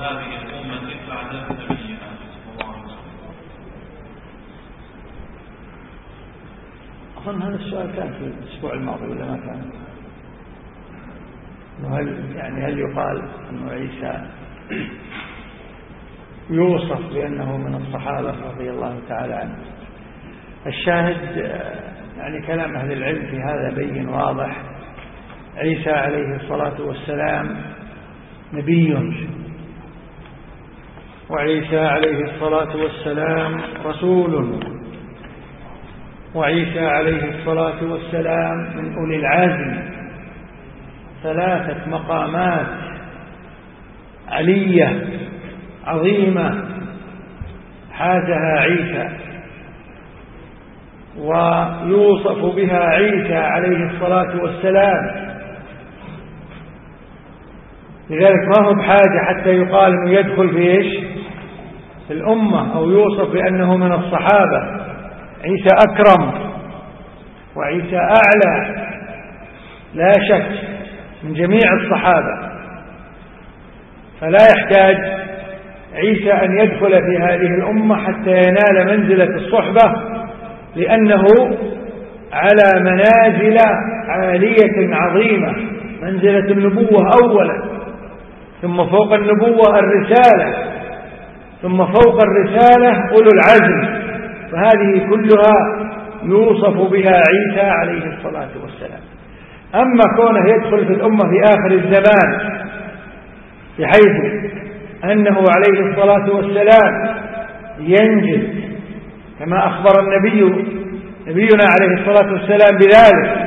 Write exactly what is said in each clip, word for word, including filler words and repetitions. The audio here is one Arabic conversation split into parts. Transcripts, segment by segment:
هذه الأمة بعد نبيها صلى الله عليه وسلم؟ أظن هذا السؤال كان في الأسبوع الماضي ولا ما كان؟ هل يعني هل يقال أن عيسى يوصف بأنه من الصحابة رضي الله تعالى عنه؟ الشاهد يعني كلام أهل العلم في هذا بين واضح. عيسى عليه الصلاة والسلام نبي، وعيسى عليه الصلاة والسلام رسول، وعيسى عليه الصلاة والسلام من أولي العزم. ثلاثة مقامات علية عظيمة حازها عيسى، ويوصف بها عيسى عليه الصلاة والسلام. لذلك ما هو بحاجة حتى يقال أنه يدخل في إيش؟ في الأمة أو يوصف بأنه من الصحابة. عيسى أكرم وعيسى أعلى لا شك من جميع الصحابة، فلا يحتاج عيسى أن يدخل في هذه الأمة حتى ينال منزلة الصحبة، لأنه على منازل عالية عظيمة. منزلة النبوة أولا، ثم فوق النبوة الرسالة، ثم فوق الرسالة أولو العزم، فهذه كلها يوصف بها عيسى عليه الصلاة والسلام. أما كونه يدخل في الأمة في آخر الزمان بحيث أنه عليه الصلاة والسلام ينزل كما أخبر النبي نبينا عليه الصلاة والسلام بذلك،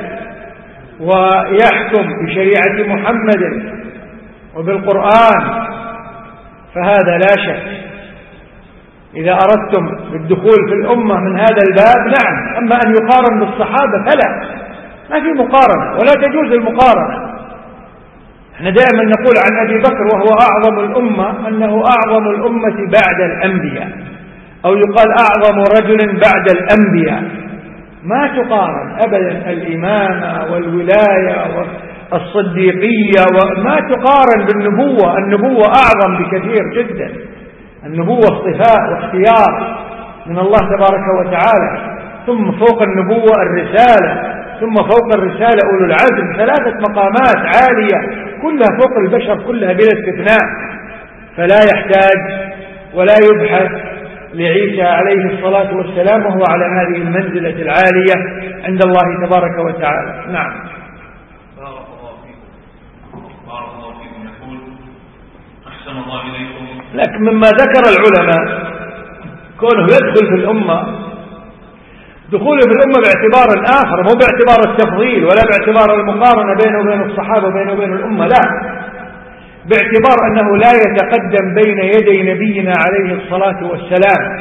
ويحكم بشريعة محمد وبالقرآن، فهذا لا شك إذا أردتم بالدخول في الأمة من هذا الباب نعم. أما أن يقارن بالصحابة فلا، ما في مقارنة ولا تجوز المقارنة. احنا دائما نقول عن أبي بكر وهو أعظم الأمة أنه أعظم الأمة بعد الأنبياء، أو يقال أعظم رجل بعد الأنبياء. ما تقارن أبدا الإمامة والولاية والصديقية، وما تقارن بالنبوة. النبوة أعظم بكثير جدا. النبوة اصطفاء واختيار من الله تبارك وتعالى، ثم فوق النبوة الرسالة، ثم فوق الرسالة أولو العزم. ثلاثة مقامات عالية كلها فوق البشر كلها بلا استثناء، فلا يحتاج ولا يبحث لعيسى عليه الصلاة والسلام وهو على هذه المنزلة العالية عند الله تبارك وتعالى. نعم. بارك الله فيكم. بارك الله فيكم. يقول أحسن الله إليكم. لكن مما ذكر العلماء كونه يدخل في الأمة، دخوله في الأمة باعتبار آخر، مو باعتبار التفضيل ولا باعتبار المقارنة بينه وبين الصحابة وبينه وبين الأمة، لا، باعتبار أنه لا يتقدم بين يدي نبينا عليه الصلاة والسلام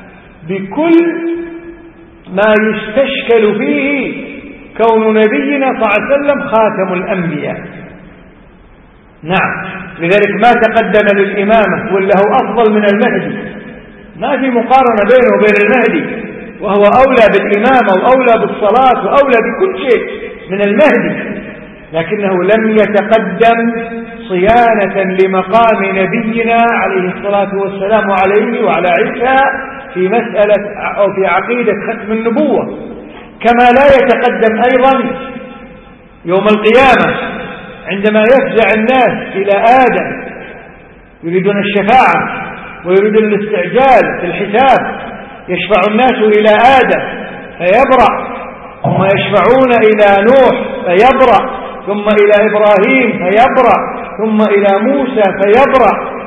بكل ما يستشكل فيه كون نبينا صلى الله عليه وسلم خاتم الأنبياء. نعم، لذلك ما تقدم للإمامة ولا هو أفضل من المهدي، ما في مقارنة بينه وبين المهدي، وهو أولى بالإمامة وأولى بالصلاة وأولى بكل شيء من المهدي، لكنه لم يتقدم صيانة لمقام نبينا عليه الصلاة والسلام عليه وعلى عيسى في مسألة أو في عقيدة ختم النبوة. كما لا يتقدم أيضا يوم القيامة عندما يفزع الناس إلى آدم يريدون الشفاعة ويريدون الاستعجال في الحساب، يشفع الناس إلى آدم فيبرأ، ثم يشفعون إلى نوح فيبرأ، ثم إلى إبراهيم فيبرأ، ثم إلى موسى فيبرأ،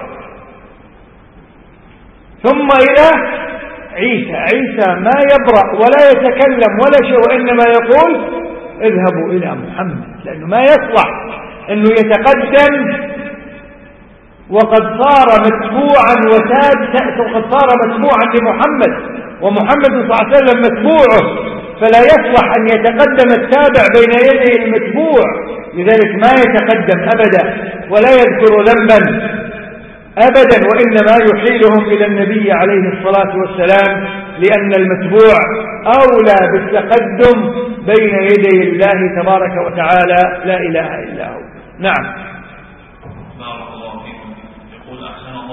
ثم إلى عيسى. عيسى ما يبرأ ولا يتكلم ولا شيء، وإنما يقول اذهبوا إلى محمد، لأنه ما يصلح أنه يتقدم وقد صار متبوعا وتابعا، وقد صار متبوعا لمحمد ومحمد صلى الله عليه وسلم متبوعه، فلا يصلح أن يتقدم التابع بين يدي المتبوع. لذلك ما يتقدم أبدا ولا يذكر ذنبا أبدا، وإنما يحيلهم إلى النبي عليه الصلاة والسلام، لأن المتبوع أولى بالتقدم بين يدي الله تبارك وتعالى لا إله إلا هو. نعم. بارك الله فيكم. يقول أحسن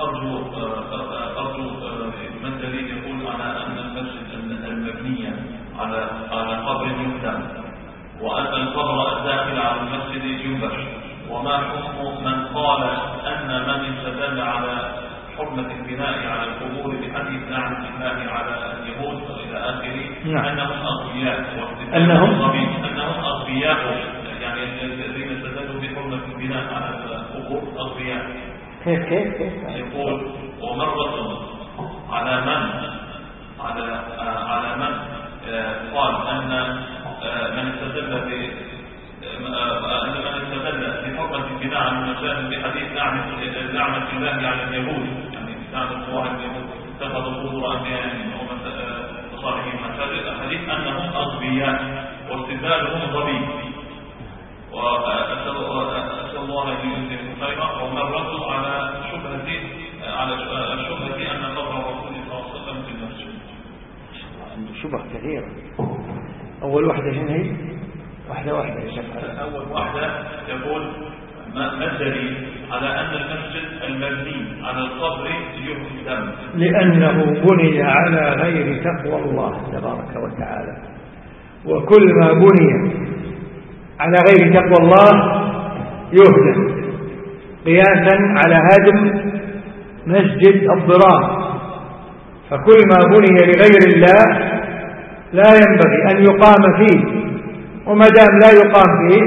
أرجو أرجو من دليل يقول على أن المسجد المبني على على قبر يهدم، وأن القبر الداخل على المسجد ينبش، وما حكم من قال أن من استدل على حرمة البناء على القبور بحديث لعنة الله على اليهود إلى آخره أنهم أغبياء أنهم أنهم أغبياء، يعني الذين استدلوا بحرمة البناء على القبور أغبياء. كيف كيف كيف يقول ومرة على من على على من قال أن من استدل ب أن من استدل بحرمة البناء على المساجد بحديث لعنة لعنة الله على اليهود، يعني لعنة الله على اليهود اتخذوا قبور أنبيائهم وصالحين مساجد، حديث أنهم أغبياء واستدلالهم ضبيب، وأسأل الله أن يجزيكم خيرا. ومرة على شبهة على الشبهة أن قبر الرسول صلى الله عليه وسلم في المسجد. عنده شبهة كثيرة. أول واحدة شنو هي؟ واحدة واحدة يا شيخ. أول واحدة يقول ما الدليل على أن المسجد المبني على القبر يهدم؟ لأنه بني على غير تقوى الله تبارك وتعالى، وكل ما بني على غير تقوى الله يهدم، قياسا على هدم مسجد الضرار. فكل ما بني لغير الله لا ينبغي أن يقام فيه، وما دام لا يقام فيه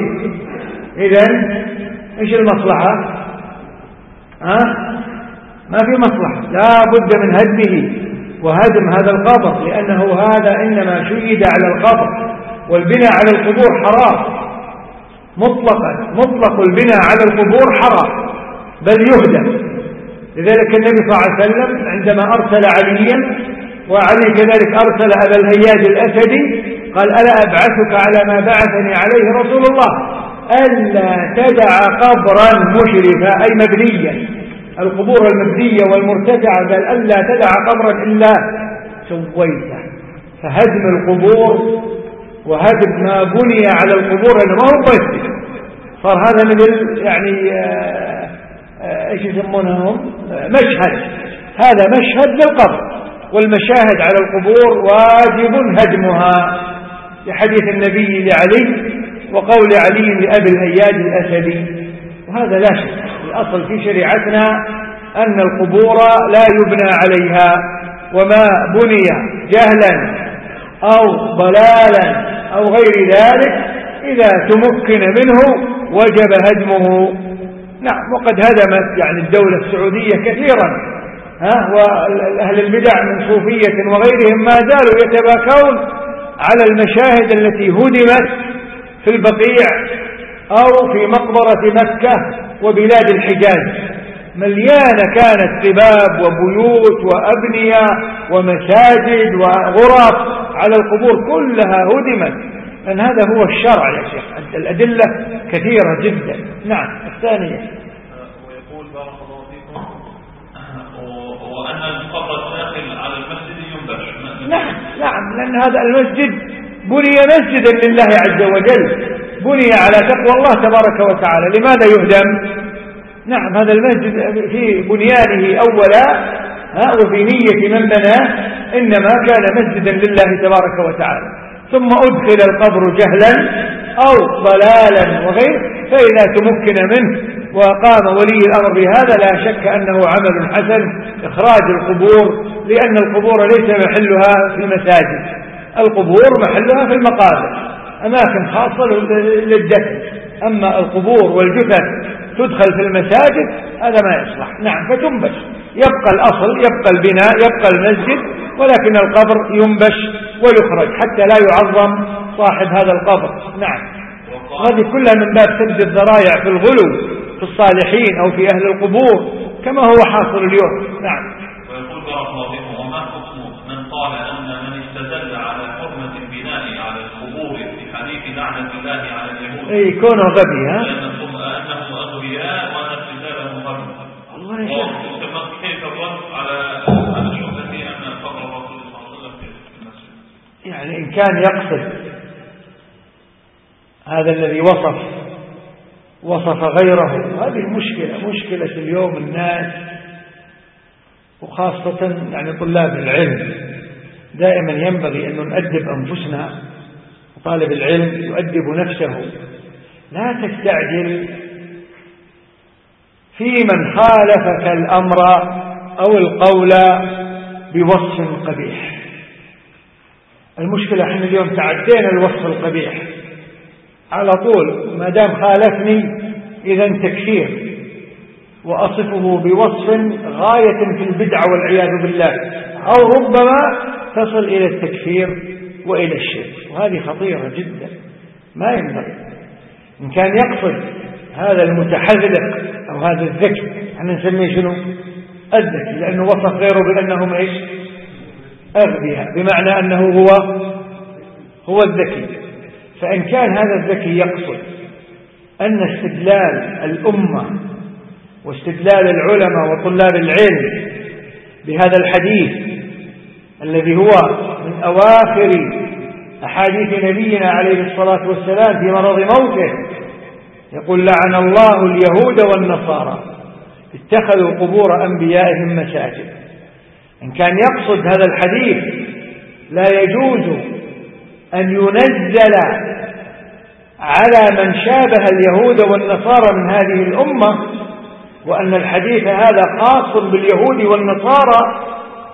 إذن إيش المصلحة؟ ها؟ ما في مصلحة، لا بد من هدمه وهدم هذا القبر، لأنه هذا إنما شيد على القبر، والبناء على القبور حرام مطلقا، مطلق البناء على القبور حرام بل يهدم. لذلك النبي صلى الله عليه وسلم عندما أرسل عليا، وعلي كذلك أرسل أبا الهياج الأسدي، قال ألا أبعثك على ما بعثني عليه رسول الله، ألا تدع قبرا مشرفا أي مبنيا، القبور المبنية والمرتفعة، قال ألا تدع قبرا إلا سويته. فهدم القبور وهدم ما بني على القبور أنه ما هو مسجد، صار هذا مثل يعني آآ آآ ايش يسمونهم مشهد، هذا مشهد للقبر، والمشاهد على القبور واجب هدمها لحديث النبي لعلي وقول علي لأبي الهياج الأسدي. وهذا لا شك الأصل في شريعتنا أن القبور لا يبنى عليها، وما بني جهلا أو ضلالا أو غير ذلك إذا تمكن منه وجب هدمه. نعم، وقد هدمت يعني الدولة السعودية كثيرا، ها، وأهل البدع من صوفية وغيرهم ما زالوا يتباكون على المشاهد التي هدمت في البقيع أو في مقبرة مكة وبلاد الحجاز، مليانة كانت قباب وبيوت وأبنية ومساجد وغرف على القبور كلها هدمت، أن هذا هو الشرع يا شيخ. الأدلة كثيرة جدا. نعم. الثانية ويقول بارك الله فيكم وأن القبر الداخل على المسجد ينبش. نعم نعم، لأن هذا المسجد بني مسجدا لله عز وجل، بني على تقوى الله تبارك وتعالى، لماذا يهدم؟ نعم، هذا المسجد في بنيانه أولا وفي نية من بناه إنما كان مسجدا لله تبارك وتعالى، ثم أدخل القبر جهلا أو ضلالا وغير، فإذا تمكن منه وقام ولي الأمر بهذا لا شك أنه عمل حسن إخراج القبور، لأن القبور ليس محلها في المساجد، القبور محلها في المقابر، أماكن خاصة للدفن. أما القبور والجثث تدخل في المساجد هذا ما يصلح. نعم، فتنبش، يبقى الأصل، يبقى البناء، يبقى المسجد، ولكن القبر ينبش ويخرج حتى لا يعظم صاحب هذا القبر. نعم، هذه كلها من باب سد الذرائع في الغلو في الصالحين أو في أهل القبور كما هو حاصل اليوم. نعم. ويقول بارك الله فيكم وما حكم من قال أن من استدل على حرمة البناء على القبور في حديث لعنة الله على اليهود اي كونه غبي، ها، أنهم أغبياء وأن استدلالهم غبي. الله يشهد. كيف الرد على على شبهة أن قبر الرسول صلى الله عليه وسلم في المسجد؟ يعني إن كان يقصد هذا الذي وصف وصف غيره، هذه المشكلة، مشكلة اليوم الناس وخاصة يعني طلاب العلم دائما ينبغي أن نؤدب أنفسنا. طالب العلم يؤدب نفسه، لا تستعجل في من خالفك الأمر أو القول بوصف قبيح. المشكلة احنا اليوم تعدينا الوصف القبيح على طول، ما دام خالفني إذا تكفير، وأصفه بوصف غاية في البدع والعياذ بالله، أو ربما تصل إلى التكفير وإلى الشرك، وهذه خطيرة جدا ما ينبغي. إن كان يقصد هذا المتحذلق أو هذا الذكي، احنا نسميه شنو؟ الذكي، لأنه وصف غيره بأنهم إيش؟ أغبياء، بمعنى أنه هو هو الذكي. فإن كان هذا الذكي يقصد أن استدلال الأمة واستدلال العلماء وطلاب العلم بهذا الحديث الذي هو من أواخر أحاديث نبينا عليه الصلاة والسلام في مرض موته، يقول لعن الله اليهود والنصارى اتخذوا قبور أنبيائهم مساجد. إن كان يقصد هذا الحديث لا يجوز أن ينزل على من شابه اليهود والنصارى من هذه الأمة، وأن الحديث هذا خاص باليهود والنصارى،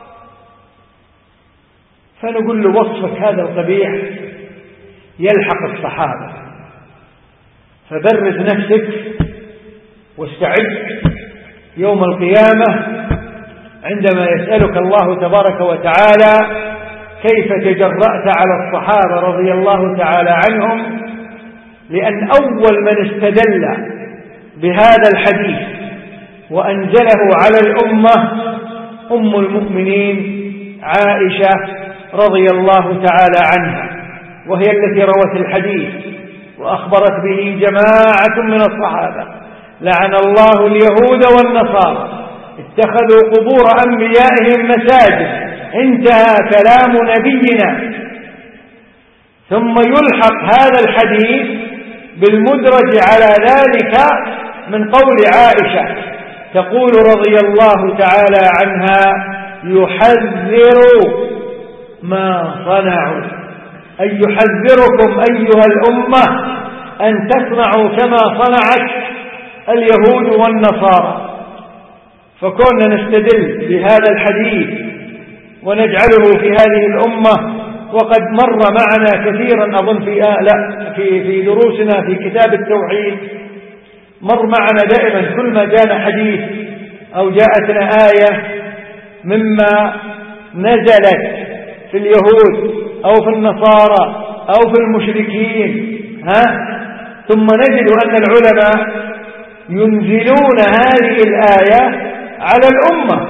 فنقول له وصفك هذا القبيح يلحق الصحابة، فبرز نفسك واستعد يوم القيامة عندما يسألك الله تبارك وتعالى كيف تجرأت على الصحابة رضي الله تعالى عنهم، لأن أول من استدل بهذا الحديث وأنزله على الأمة أم المؤمنين عائشة رضي الله تعالى عنها، وهي التي روت الحديث وأخبرت به جماعة من الصحابة: لعن الله اليهود والنصارى اتخذوا قبور أنبيائهم مساجد. انتهى كلام نبينا، ثم يلحق هذا الحديث بالمدرج على ذلك من قول عائشة تقول رضي الله تعالى عنها: يحذر ما صنعوا، أي يحذركم أيها الأمة أن تصنعوا كما صنعت اليهود والنصارى. فكنا نستدل بهذا الحديث ونجعله في هذه الأمة، وقد مر معنا كثيرا أظن في آه لا في في دروسنا في كتاب التوحيد، مر معنا دائما كل ما جاءنا حديث أو جاءتنا آية مما نزلت في اليهود أو في النصارى أو في المشركين، ها ثم نجد أن العلماء ينزلون هذه الآية على الأمة،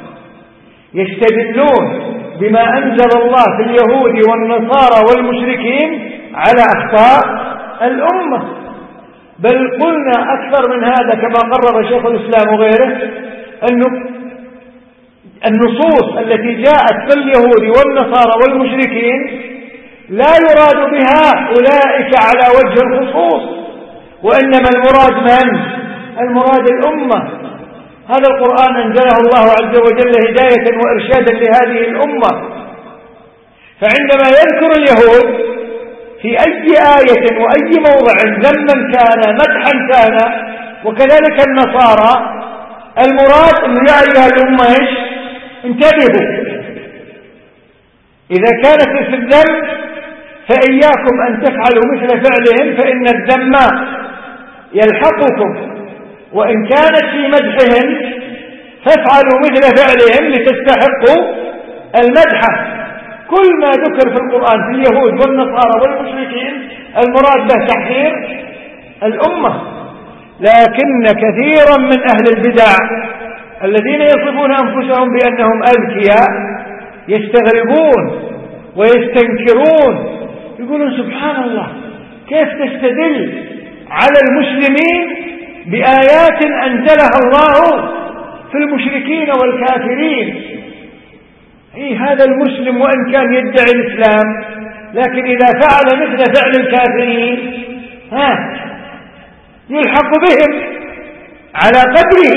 يستدلون بما أنزل الله في اليهود والنصارى والمشركين على أخطاء الأمة. بل قلنا أكثر من هذا كما قرر شيخ الإسلام وغيره، أنه النصوص التي جاءت في اليهود والنصارى والمشركين لا يراد بها أولئك على وجه الخصوص، وإنما المراد من؟ المراد الأمة. هذا القرآن أنزله الله عز وجل هداية وإرشادا لهذه الأمة، فعندما يذكر اليهود في أي آية وأي موضع ذما كان مدحا كان، وكذلك النصارى، المراد أن يا أيها الأمة إيش؟ انتبهوا، إذا كانت في الذم فإياكم أن تفعلوا مثل فعلهم فإن الذم يلحقكم، وإن كانت في مدحهم فافعلوا مثل فعلهم لتستحقوا المدح. كل ما ذكر في القرآن في اليهود والنصارى والمشركين المراد به تحذير الأمة. لكن كثيرا من أهل البدع الذين يصفون أنفسهم بأنهم أذكياء يستغربون ويستنكرون، يقولون سبحان الله كيف تستدل على المسلمين بآيات أنزلها الله في المشركين والكافرين. إيه هذا المسلم وإن كان يدعي الإسلام، لكن إذا فعل مثل فعل الكافرين ها يلحق بهم على قدره،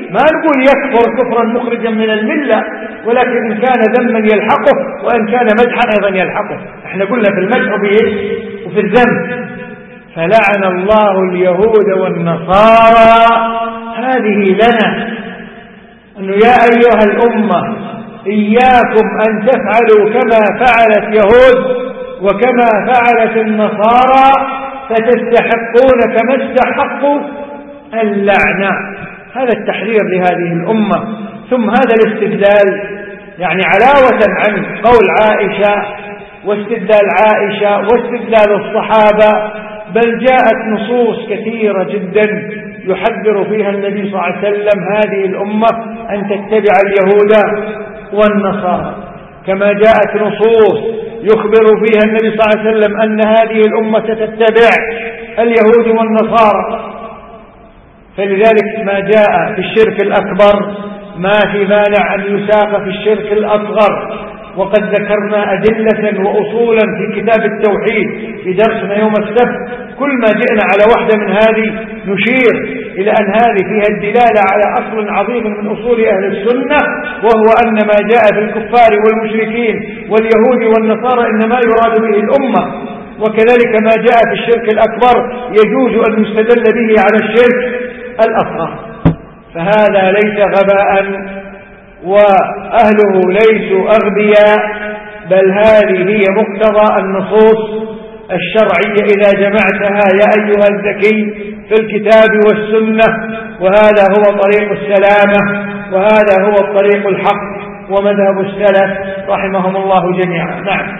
ما نقول يكفر كفرا مخرجا من الملة، ولكن إن كان ذما يلحقه، وإن كان مدحا أيضا يلحقه. احنا قلنا في المدح وفي وفي الذم. فلعن الله اليهود والنصارى. هذه لنا أنه يا أيها الأمة إياكم أن تفعلوا كما فعلت يهود وكما فعلت النصارى، فتستحقون كما استحقوا اللعنة. هذا التحذير لهذه الأمة. ثم هذا الاستدلال يعني علاوة عن قول عائشة واستدلال عائشة واستدلال الصحابة، بل جاءت نصوص كثيرة جدا يحذر فيها النبي صلى الله عليه وسلم هذه الأمة أن تتبع اليهود والنصارى، كما جاءت نصوص يخبر فيها النبي صلى الله عليه وسلم أن هذه الأمة ستتبع اليهود والنصارى. فلذلك ما جاء في الشرك الأكبر ما في مانع أن يساق في الشرك الأصغر. وقد ذكرنا أدلة وأصولا في كتاب التوحيد في درسنا يوم السبت. كل ما جئنا على واحدة من هذه نشير إلى أن هذه فيها الدلالة على أصل عظيم من أصول أهل السنة، وهو أن ما جاء في الكفار والمشركين واليهود والنصارى إنما يراد به الأمة. وكذلك ما جاء في الشرك الأكبر يجوز أن يستدل به على الشرك الأصغر. فهذا ليس غباء وأهله ليسوا أغبياء، بل هذه هي مقتضى النصوص الشرعية إذا جمعتها يا أيها الذكي في الكتاب والسنة. وهذا هو طريق السلامة، وهذا هو الطريق الحق ومذهب السلف رحمهم الله جميعا. نعم.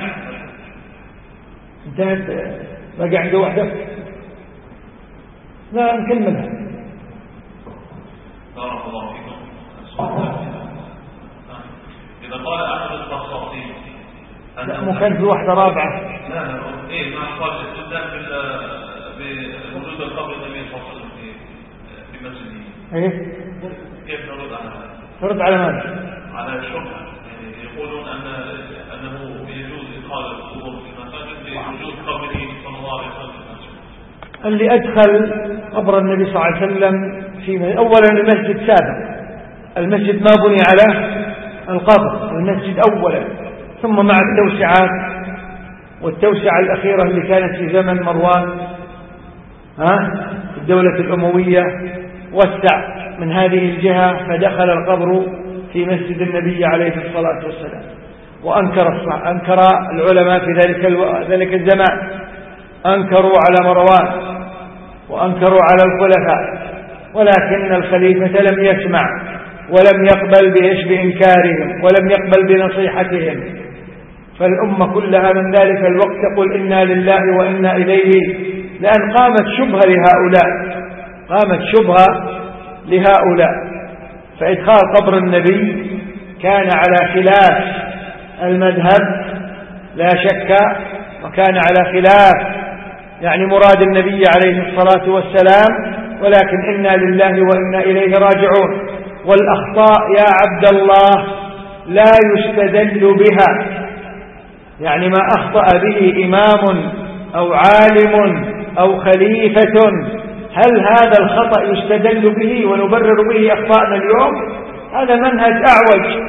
انتهت. بقى عنده وحدة. لا نكملها. بارك الله فيكم. إذا قال أحد التصاصين لا مو كان في واحدة رابعة. لا لا إيه ما قال الاستدلال بوجود القبر النبي صلى الله عليه وسلم في في مسجده. إيه كيف نرد على هذا؟ نرد على ماذا؟ على الشبهة. يعني يقولون أن أنه يجوز إدخال القبور في المساجد بوجود قبره صلى الله عليه وسلم في المسجد. اللي أدخل قبر النبي صلى الله عليه وسلم في أولا المسجد سابق، المسجد ما بني على القبر، المسجد أولا، ثم مع التوسعات والتوسعة الأخيرة اللي كانت في زمن مروان ها الدولة الأموية وسع من هذه الجهة، فدخل القبر في مسجد النبي عليه الصلاة والسلام. وأنكر أنكر العلماء في ذلك ذلك الزمان، أنكروا على مروان وأنكروا على الخلفاء، ولكن الخليفة لم يسمع ولم يقبل بإيش بإنكارهم ولم يقبل بنصيحتهم. فالأمة كلها من ذلك الوقت تقول إنا لله وإنا إليه، لأن قامت شبهة لهؤلاء قامت شبهة لهؤلاء فإدخال قبر النبي كان على خلاف المذهب لا شك، وكان على خلاف يعني مراد النبي عليه الصلاة والسلام، ولكن إنا لله وإنا إليه راجعون. والأخطاء يا عبد الله لا يستدل بها، يعني ما أخطأ به إمام أو عالم أو خليفة هل هذا الخطأ يستدل به ونبرر به أخطاءنا اليوم؟ هذا منهج أعوج.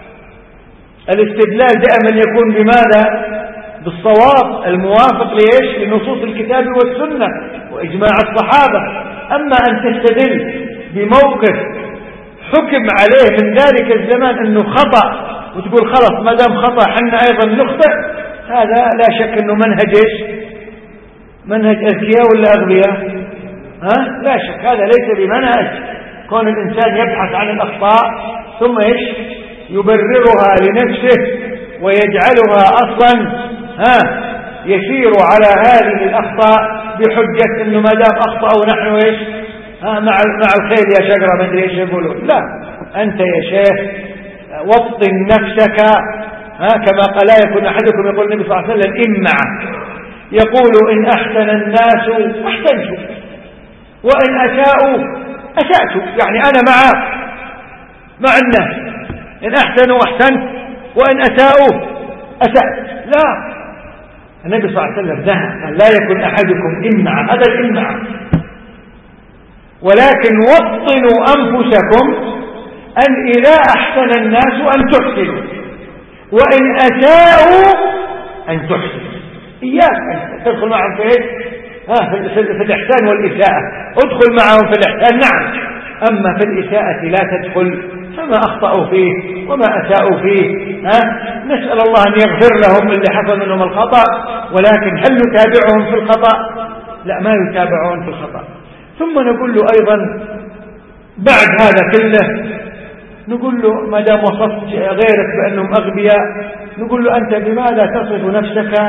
الاستدلال دائما يكون بماذا؟ بالصواب الموافق ليش؟ لنصوص الكتاب والسنة وإجماع الصحابة. أما أن تستدل بموقف حكم عليه من ذلك الزمان أنه خطأ وتقول خلص ما دام خطأ حنا أيضا نخطئ، هذا لا شك أنه منهج إيش؟ منهج أذكياء ولا أغبياء؟ ها؟ لا شك هذا ليس بمنهج. كون الإنسان يبحث عن الأخطاء ثم إيش؟ يبررها لنفسه ويجعلها أصلا ها يسير على هذه الأخطاء بحجة أنه ما دام أخطأ ونحن إيش؟ ها مع مع الخير يا شجرة ما أدري إيش يقولون. لا، أنت يا شيخ وطن نفسك، ها كما قال لا يكون أحدكم يقول النبي صلى الله عليه وسلم إمع، يقول إن أحسن الناس أحسنت وإن أساءوا أسأت، يعني أنا مع مع الناس، إن أحسنوا أحسنت وإن أساءوا أسأت. لا، النبي صلى الله عليه وسلم نهى قال لا يكن أحدكم إمع، هذا الإمع. ولكن وطنوا أنفسكم أن إذا أحسن الناس أن تحسنوا، وإن أساءوا أن تحسنوا. إياك أن تدخل معهم في إيه؟ ها في الإحسان والإساءة، ادخل معهم في الإحسان نعم، أما في الإساءة لا تدخل، فما أخطأوا فيه وما أساءوا فيه. ها؟ نسأل الله أن يغفر لهم اللي حصل منهم الخطأ، ولكن هل نتابعهم في الخطأ؟ لا، ما يتابعون في الخطأ. ثم نقول له أيضا بعد هذا كله، نقول له ما دام وصفت غيرك بأنهم أغبياء، نقول له أنت بماذا تصف نفسك؟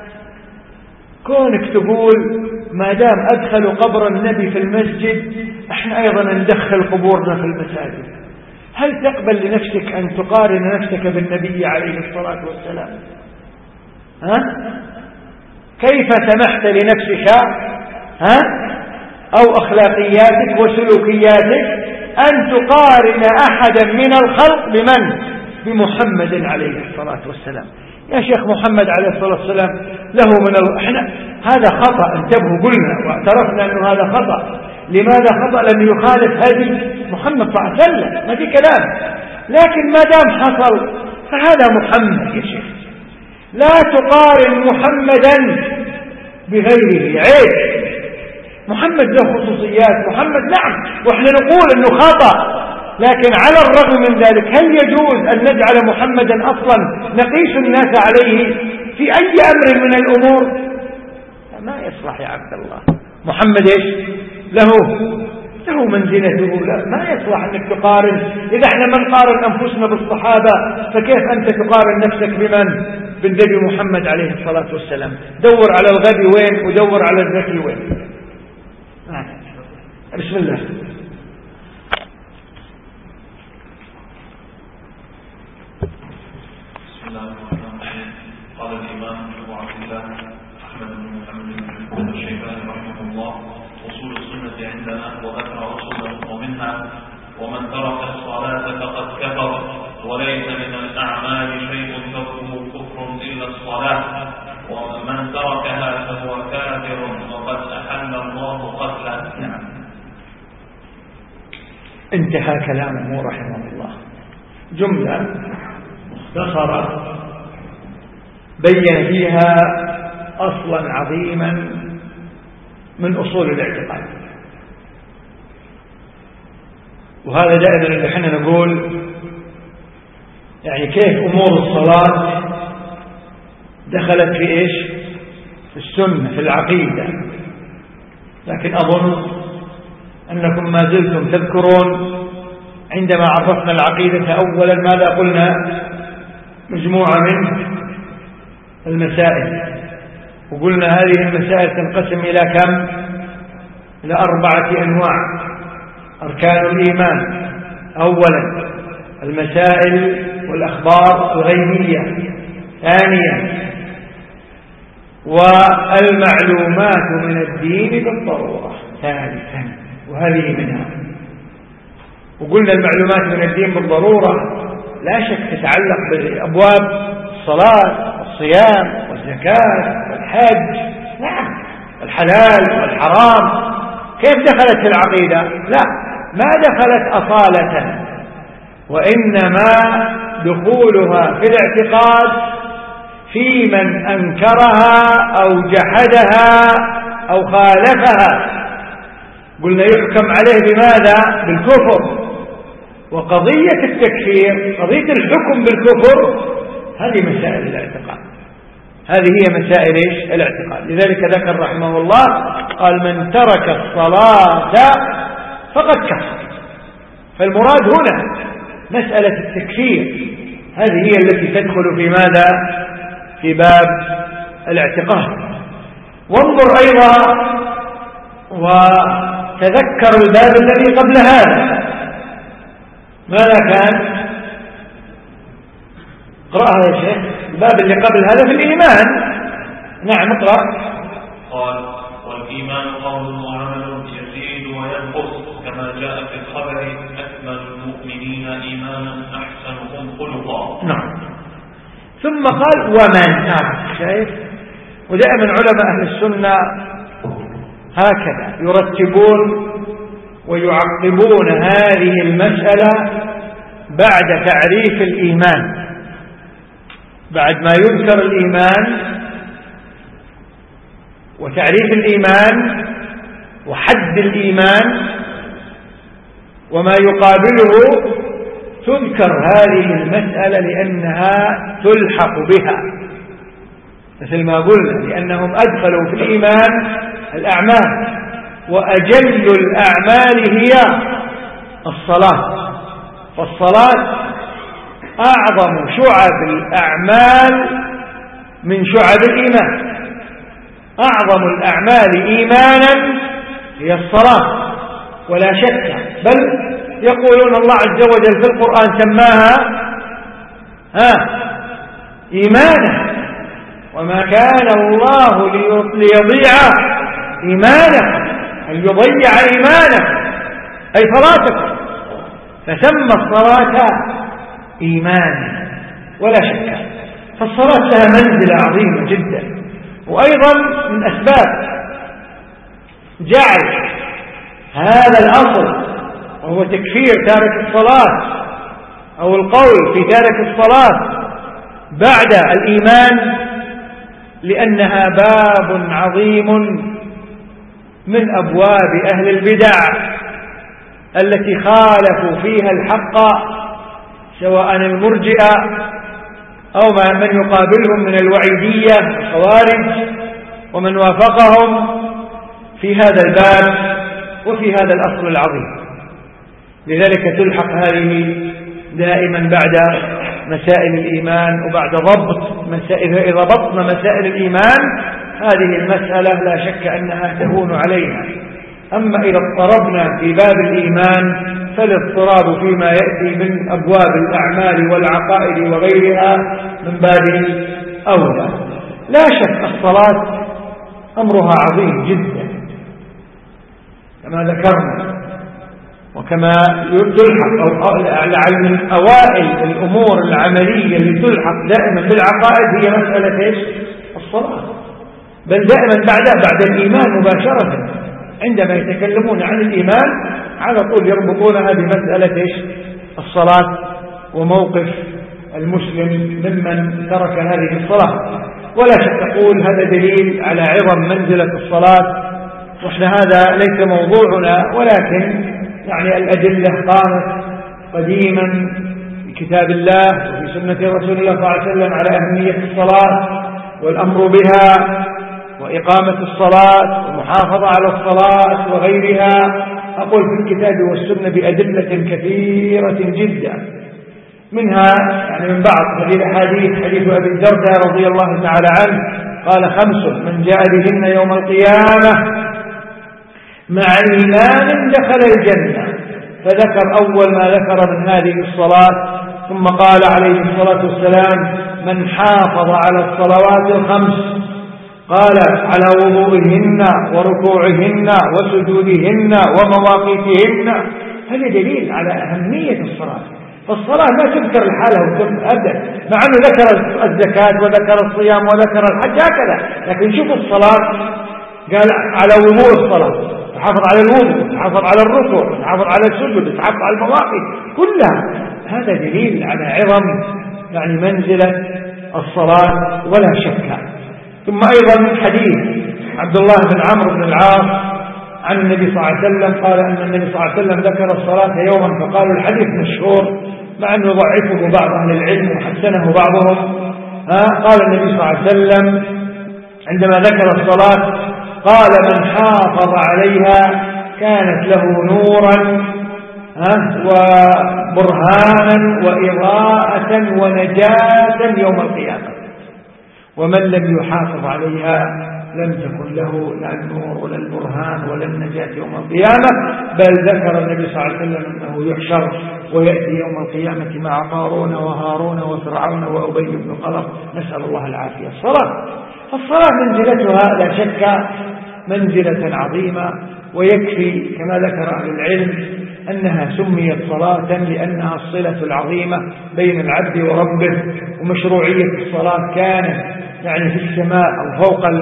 كونك تقول ما دام أدخلوا قبر النبي في المسجد احنا أيضا ندخل قبورنا في المساجد، هل تقبل لنفسك أن تقارن نفسك بالنبي عليه الصلاة والسلام؟ ها؟ كيف سمحت لنفسك ها؟ أو أخلاقياتك وسلوكياتك أن تقارن أحدا من الخلق بمن؟ بمحمد عليه الصلاة والسلام. يا شيخ محمد عليه الصلاة والسلام له من ال... احنا هذا خطأ، انتبهوا، قلنا واعترفنا أنه هذا خطأ. لماذا خطأ؟ لأنه يخالف هدي محمد صلى الله عليه وسلم، ما في كلام. لكن ما دام حصل فهذا محمد يا شيخ، لا تقارن محمدا بغيره، عيب. محمد له خصوصيات، محمد نعم، وإحنا نقول أنه خطأ، لكن على الرغم من ذلك هل يجوز أن نجعل محمدا أصلا نقيس الناس عليه في أي أمر من الأمور؟ ما يصلح يا عبد الله. محمد إيش له؟ له منزلته، لا ما يصلح أنك تقارن. إذا احنا من قارن أنفسنا بالصحابة فكيف أنت تقارن نفسك بمن؟ بالنبي محمد عليه الصلاة والسلام. دور على الغبي وين ودور على الذكي وين. بسم الله. بسم الله الرحمن الرحيم. قال الإمام أبو عبد الله أحمد بن محمد بن الشيباني رحمه الله: أصول السنة عندنا وذكر أصوله ومنها: ومن ترك الصلاة فقد كفر، وليس من الأعمال شيء تركه كفر إلا الصلاة، ومن تركها فهو كافر وقد أحل الله قتله. نعم، انتهى كلامه رحمه الله. جملة مختصرة بين فيها أصلا عظيما من أصول الاعتقاد. وهذا دائما اللي احنا نقول يعني كيف أمور الصلاة دخلت في إيش؟ في السنة، في العقيدة. لكن أظن أنكم ما زلتم تذكرون عندما عرفنا العقيدة أولا ماذا قلنا؟ مجموعة من المسائل، وقلنا هذه المسائل تنقسم إلى كم؟ إلى أربعة أنواع. أركان الإيمان أولا المسائل والأخبار الغيبية، ثانيا والمعلومات من الدين بالضرورة، ثالثا، وهذه منها. وقلنا المعلومات من الدين بالضرورة لا شك تتعلق بأبواب الصلاة والصيام والزكاة والحج، نعم، الحلال والحرام. كيف دخلت في العقيدة؟ لا، ما دخلت أصالة، وإنما دخولها في الاعتقاد في من أنكرها أو جحدها أو خالفها. قلنا يحكم عليه بماذا؟ بالكفر. وقضية التكفير، قضية الحكم بالكفر، هذه مسائل الاعتقاد، هذه هي مسائل إيش؟ الاعتقاد. لذلك ذكر رحمه الله قال: من ترك الصلاة فقد كفر. فالمراد هنا مسألة التكفير، هذه هي التي تدخل في ماذا؟ في باب الاعتقاد. وانظر أيضا وتذكر الباب الذي قبل هذا، ماذا كان؟ اقرأها يا شيخ. الباب اللي قبل هذا في الإيمان. نعم، اقرأ. قال: والإيمان قول وعمل يزيد وينقص، كما جاء في الخبر: أكمل المؤمنين إيمانا أحسنهم خلقا. نعم. ثم قال: ومن نعم. شايف؟ ودائما علماء أهل السنة هكذا يرتبون ويعقبون هذه المسألة بعد تعريف الإيمان، بعد ما يذكر الإيمان وتعريف الإيمان وحد الإيمان وما يقابله، تذكر هذه المسألة لأنها تلحق بها، مثل ما قلنا لأنهم أدخلوا في الإيمان الأعمال، وأجل الأعمال هي الصلاة، فالصلاة أعظم شعب الأعمال من شعب الإيمان، أعظم الأعمال إيمانا هي الصلاة ولا شك، بل يقولون الله عز وجل في القرآن سماها ها إيمانا، وما كان الله ليضيع إيمانه، أن يضيع إيمانه أي صلاتكم، فسمى الصلاة إيمانا ولا شك. فالصلاة لها منزلة عظيمة جدا، وأيضا من أسباب جعل هذا الأصل وهو تكفير تارك الصلاة أو القول في تارك الصلاة بعد الإيمان، لأنها باب عظيم من أبواب أهل البدع التي خالفوا فيها الحق، سواء المرجئة أو من يقابلهم من الوعيدية الخوارج ومن وافقهم في هذا الباب وفي هذا الأصل العظيم. لذلك تلحق هذه دائما بعد مسائل الإيمان وبعد ضبط مسائل، إذا ضبطنا مسائل الإيمان هذه المسألة لا شك أنها تهون علينا. أما إذا اضطربنا في باب الإيمان فالاضطراب فيما يأتي من أبواب الأعمال والعقائد وغيرها من باب أولى. لا شك الصلاة أمرها عظيم جدا كما ذكرنا، وكما تلحق أو من أوائل الأمور العملية اللي تلحق دائما بالعقائد هي مسألة إيش؟ الصلاة، بل دائما بعدها بعد الإيمان مباشرة عندما يتكلمون عن الإيمان على طول يربطونها بمسألة إيش؟ الصلاة وموقف المسلم ممن ترك هذه الصلاة. ولا شك تقول هذا دليل على عظم منزلة الصلاة، وإحنا هذا ليس موضوعنا، ولكن يعني الأدلة قامت قديما في كتاب الله وفي سنة رسول الله صلى الله عليه وسلم على أهمية الصلاة والأمر بها وإقامة الصلاة والمحافظة على الصلاة وغيرها، أقول في الكتاب والسنة بأدلة كثيرة جدا، منها يعني من بعض هذه الأحاديث حديث أبي الدرداء رضي الله تعالى عنه قال: خمس من جاء بهن يوم القيامة مع إيمان دخل الجنة، فذكر أول ما ذكر من هذه الصلاة، ثم قال عليه الصلاة والسلام: من حافظ على الصلوات الخمس، قال على وضوئهن وركوعهن وسجودهن ومواقيتهن. هذا دليل على أهمية الصلاة، فالصلاة ما تذكر الحالة أبدا، مع أنه ذكر الزكاة وذكر الصيام وذكر الحج هكذا، لكن شوف الصلاة قال على وضوء الصلاة، تحافظ على الوضوء، تحافظ على الركوع، تحافظ على السجود، تحافظ على المواقيت كلها. هذا دليل على عظم يعني منزلة الصلاة ولا شك. ثم أيضا من حديث عبد الله بن عمرو بن العاص عن النبي صلى الله عليه وسلم قال أن النبي صلى الله عليه وسلم ذكر الصلاة يوما فقالوا الحديث مشهور مع أنه ضعفه بعض أهل العلم وحسنه بعضهم. قال النبي صلى الله عليه وسلم عندما ذكر الصلاة قال: من حافظ عليها كانت له نورا وبرهانا وإضاءة ونجاة يوم القيامة، ومن لم يحافظ عليها لم تكن له لا النور ولا البرهان ولا النجاة يوم القيامة. بل ذكر النبي صلى الله عليه وسلم أنه يحشر ويأتي يوم القيامة مع قارون وهارون وفرعون وأبي بن خلف، نسأل الله العافية. الصلاة الصلاة منزلتها لا شك منزلة عظيمة، ويكفي كما ذكر أهل العلم أنها سميت صلاة لأنها الصلة العظيمة بين العبد وربه، ومشروعية الصلاة كانت يعني في السماء أو فوق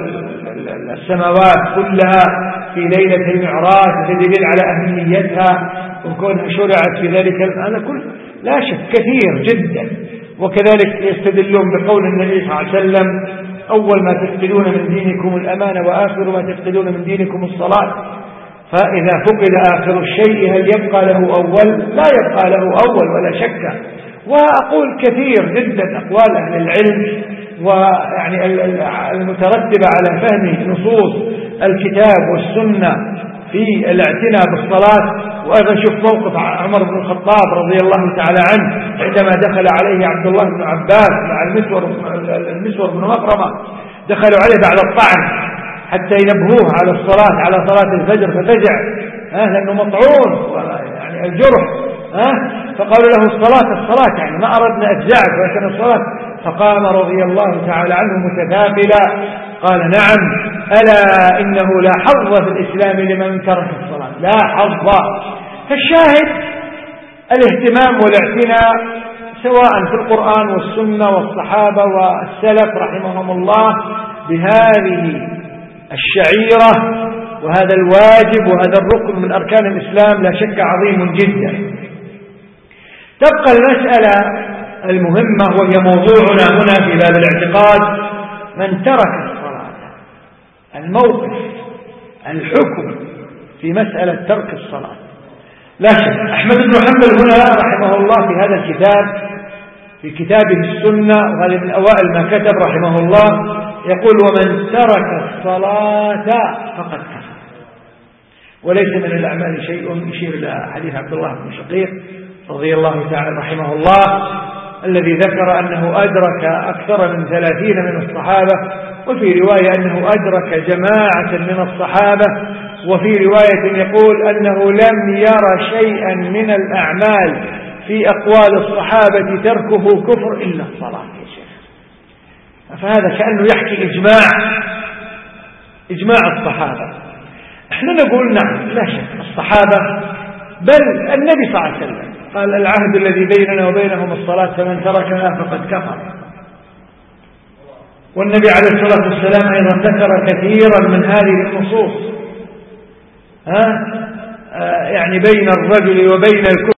السماوات كلها في ليلة المعراج تدل على أهميتها وكونها شرعت في ذلك. هذا كل لا شك كثير جدا. وكذلك يستدلون بقول النبي صلى الله عليه وسلم: أول ما تفقدون من دينكم الأمانة وآخر ما تفقدون من دينكم الصلاة. فإذا فقد آخر الشيء هل يبقى له أول؟ لا يبقى له أول ولا شك. وأقول كثير جدا أقوال أهل العلم ويعني المترتبة على فهم نصوص الكتاب والسنة في الاعتناء بالصلاة. وأيضا شوف موقف عمر بن الخطاب رضي الله تعالى عنه عندما دخل عليه عبد الله بن عباس مع المسور المسور بن مخرمة، دخلوا عليه بعد الطعن حتى ينبهوه على الصلاة على صلاة الفجر ففزع ها لأنه مطعون يعني الجرح ها فقالوا له الصلاة الصلاة يعني ما أردنا أفزعك ولكن الصلاة. فقام رضي الله تعالى عنه متثاقلا قال: نعم، ألا إنه لا حظ في الإسلام لمن ترك الصلاة، لا حظ. فالشاهد الاهتمام والاعتناء سواء في القرآن والسنة والصحابة والسلف رحمهم الله بهذه الشعيرة وهذا الواجب وهذا الركن من أركان الإسلام لا شك عظيم جدا. تبقى المسألة المهمة وهي موضوعنا هنا في باب الاعتقاد: من ترك الصلاة. الموقف الحكم في مسألة ترك الصلاة. لا شك أحمد بن حنبل هنا رحمه الله في هذا الكتاب في كتابه السنة وهذا من أوائل ما كتب رحمه الله يقول: ومن ترك الصلاة فقد كفر. وليس من الأعمال شيء. يشير إلى حديث عبد الله بن شقيق رضي الله تعالى رحمه الله الذي ذكر أنه أدرك أكثر من ثلاثين من الصحابة، وفي رواية أنه أدرك جماعة من الصحابة، وفي رواية يقول أنه لم ير شيئا من الأعمال في أقوال الصحابة تركه كفر إلا الصلاة يا شيخ. فهذا كأنه يحكي إجماع إجماع الصحابة. احنا نقول نعم لا شك الصحابة بل النبي صلى الله عليه وسلم قال: العهد الذي بيننا وبينهم الصلاة فمن تركها فقد كفر. والنبي عليه الصلاة والسلام أيضا ذكر كثيرا من هذه النصوص ها آه يعني بين الرجل وبين الكفر